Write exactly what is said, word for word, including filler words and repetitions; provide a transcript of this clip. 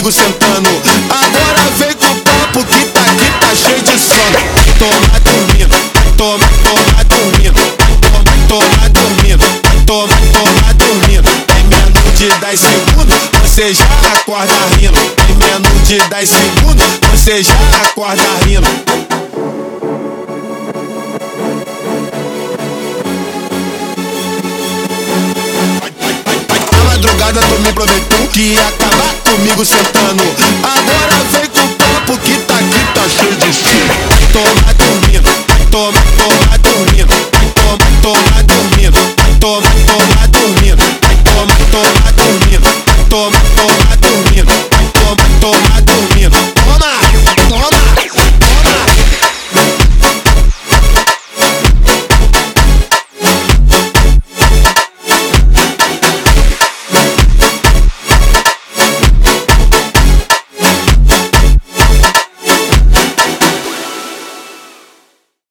comigo sentando. Agora vem com o papo que tá aqui, tá cheio de sono. Toma dormindo, toma, toma dormindo, toma, toma dormindo, toma, toma dormindo. Em menos de dez segundos você já acorda rindo. Em menos de dez segundos você já acorda rindo. Na madrugada tu me prometeu que ia acabar comigo sentando. Agora vem com o papo que tá aqui, tá cheio de sono. Toma